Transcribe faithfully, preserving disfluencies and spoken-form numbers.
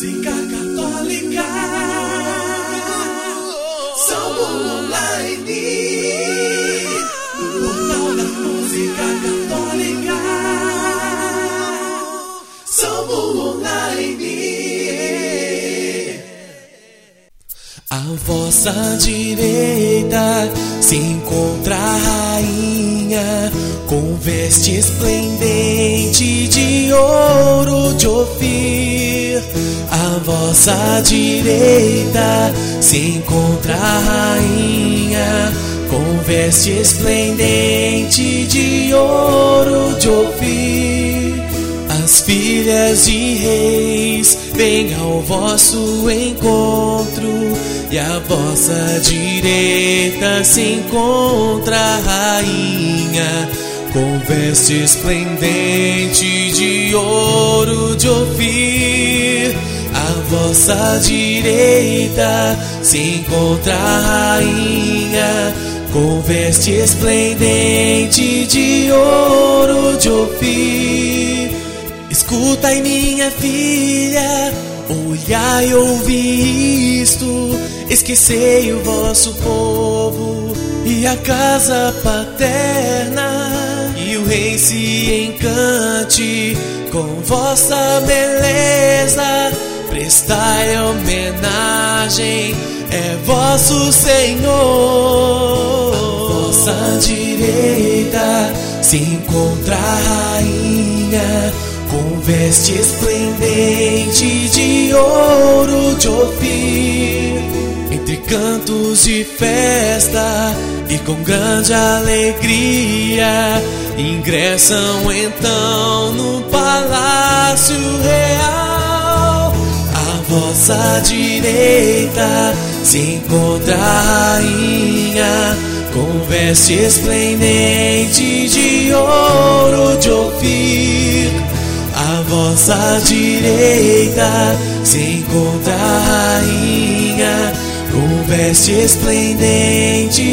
música católica. Salmo Online, portal da música católica. Salmo Online. À vossa direita se encontra a rainha, com veste esplendente de ouro de Ofir. À vossa direita se encontra a rainha, com veste esplendente de ouro de Ofir. As filhas de reis vêm ao vosso encontro, e à vossa direita se encontra a rainha, com veste esplendente de ouro de Ofir. À vossa direita se encontra a rainha, com veste esplendente de ouro de Ofir. Escutai, minha filha, olhai e ouvi isto. Esquecei o vosso povo e a casa paterna, e o rei se encante com vossa beleza. Prestai homenagem, é vosso Senhor. À vossa direita se encontra a rainha, com veste esplendente de ouro de Ofir. Entre cantos de festa e com grande alegria, ingressam então no palácio real. À vossa direita se encontra a rainha, com veste esplendente de ouro de Ofir. À vossa direita se encontra a rainha, com veste esplendente